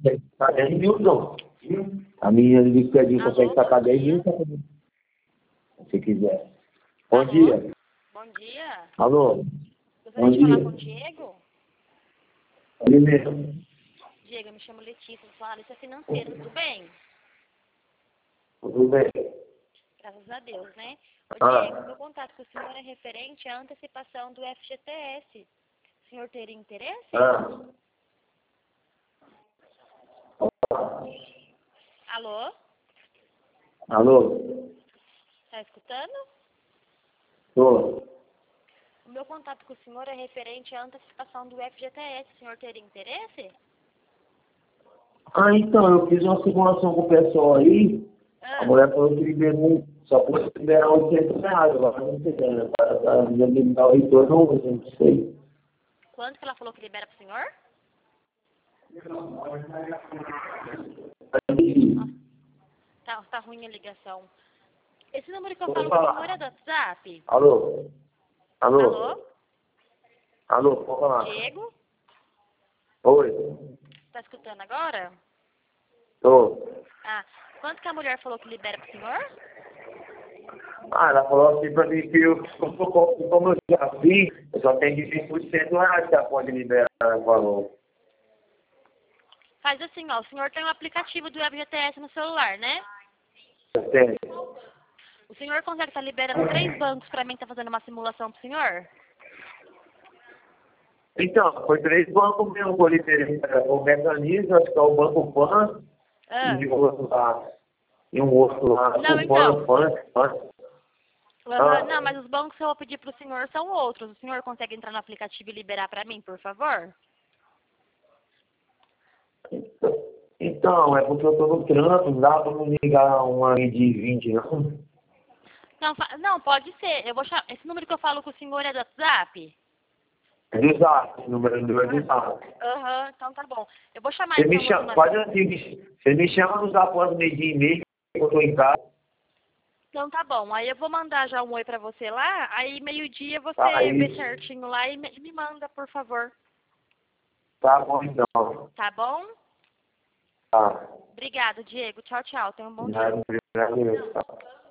Tá 10 mil, não. A menina disse que a gente consegue sacar 10 mil, se quiser. Bom dia. Bom dia. Alô? Gostaria de falar com o Diego? Ele mesmo. Diego, eu me chamo Letícia, sou analista financeira, tudo bem? Tudo bem. Graças a Deus, né? Ô, Diego, meu contato com o senhor é referente à antecipação do FGTS. O senhor teria interesse? Alô? Alô? Tá escutando? Tô. O meu contato com o senhor é referente à antecipação do FGTS. O senhor teria interesse? Então, eu fiz uma simulação com o pessoal aí. A mulher falou que liberou, só pode liberar R$800. Agora não sei, né? Para me dar o retorno, eu não sei. Quanto que ela falou que libera pro senhor? Tá ruim a ligação. Esse número que eu falo com o senhor é do WhatsApp? Alô? Alô? Alô? Alô, pode falar. Diego? Oi. Tá escutando agora? Tô. Quanto que a mulher falou que libera pro senhor? Ela falou assim pra mim que como eu já vi, eu só tenho de 20% lá que ela pode liberar, ela falou. Faz assim, ó, o senhor tem um aplicativo do FGTS no celular, né? Eu tenho. O senhor consegue estar liberando 3 bancos pra mim, tá fazendo uma simulação pro senhor? Então, foi 3 bancos mesmo que eu liberei. O mecanismo, acho que é o Banco Pan, e outro lá. E um outro lá. Não, o então. Pan. Não, mas os bancos que eu vou pedir pro senhor são outros. O senhor consegue entrar no aplicativo e liberar pra mim, por favor? Então, é porque eu tô no trânsito, não dá pra me ligar uma aí de 20, não? Não, pode ser. Eu vou chamar. Esse número que eu falo com o senhor é do WhatsApp? É do Zap, o número do Zap. Então tá bom. Eu vou chamar Você então me chama, faz assim, você me chama no Zap às meio-dia e meia, que eu tô em casa. Então tá bom. Aí eu vou mandar já um oi pra você lá. Aí meio-dia você vê certinho lá e me manda, por favor. Tá bom, então. Tá bom? Tá. Obrigada, Diego. Tchau, tchau. Tenha um bom dia. Obrigado.